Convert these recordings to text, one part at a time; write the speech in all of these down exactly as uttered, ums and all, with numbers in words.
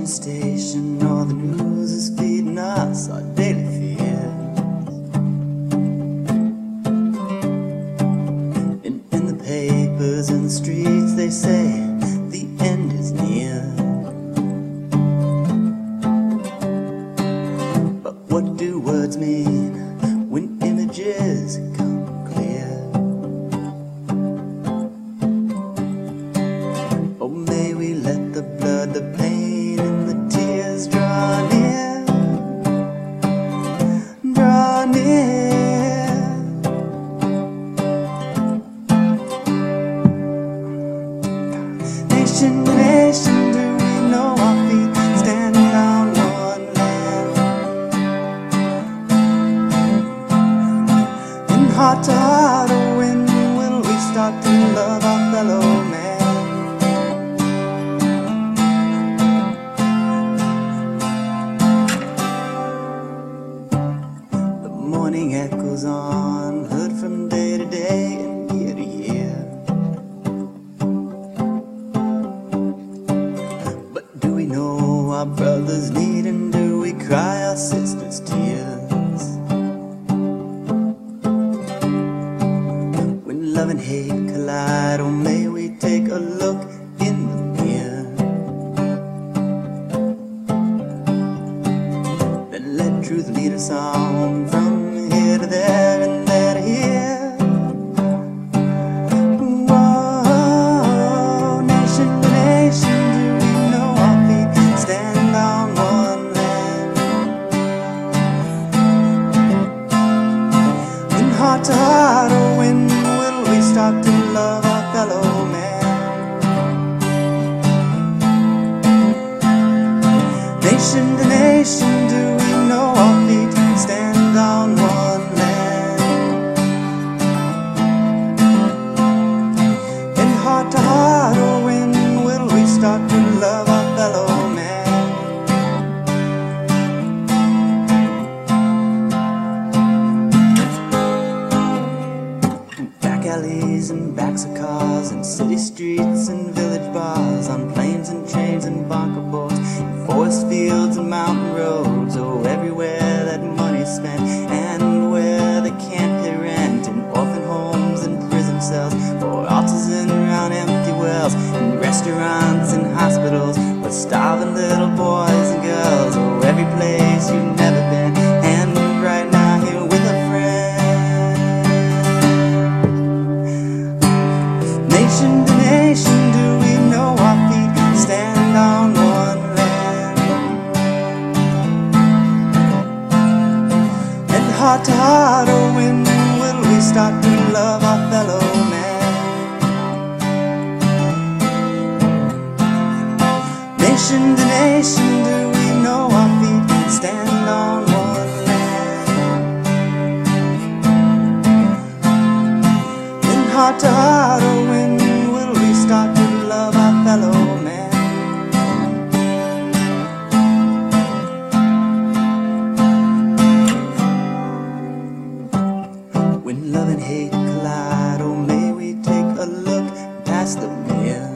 station, all the news is feeding us our daily fears. And in the papers and the streets they say the end is near. But what do words mean when images come clear? Oh, may we let the blood, the pain, and the tears draw near, draw near. Nation to nation, do we know our feet standing on one land? And heart to heart, oh, when will we start to love our fellow man? Morning echoes on, heard from day to day and year to year. But do we know our brothers' need, and do we cry our sisters' tears? When love and hate collide, oh, may we take a look in the mirror. Then let truth lead us on from here to there and there to here. Whoa, nation to nation, do we know our feet stand on one land? When heart to heart, oh, when will we start to love our fellow man? Nation to nation, do we know our feet stand on one land? And heart to heart, oh, when will we start to love our fellow man? Back alleys and backs of cars, and city streets and village bars, on planes and trains and bunker boats, in forest fields and mountain roads, oh, everywhere that money's spent, and where they can't pay rent, in orphan homes and prison cells, for artisans around empty wells, in restaurants and hospitals, with starving little boys and girls, oh, every place you've never been, and right now here with a friend. Nation to nation, do we know our feet stand on one land? And heart to heart, oh, when will we start to love our fellow man? Nation to nation, do we know our feet stand on one land? And heart to heart, oh, when will we start to love our fellow man? When love and hate collide, oh, may we take a look past the mirror.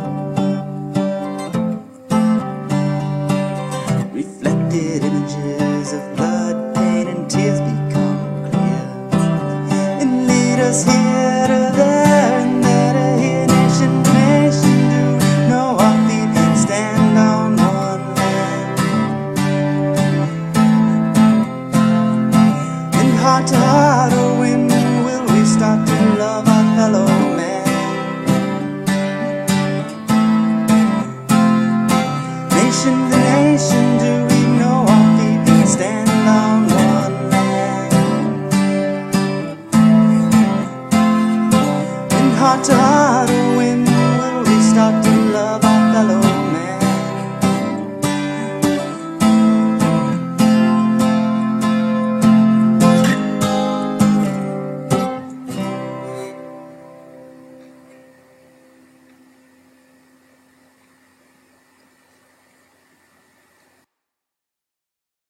Reflected images of blood, pain, and tears become clear, and lead us here to there and there to here. Nation to nation, do know our feet stand on one land? And heart to heart, oh, when will we start to love our fellow man? Nation to nation,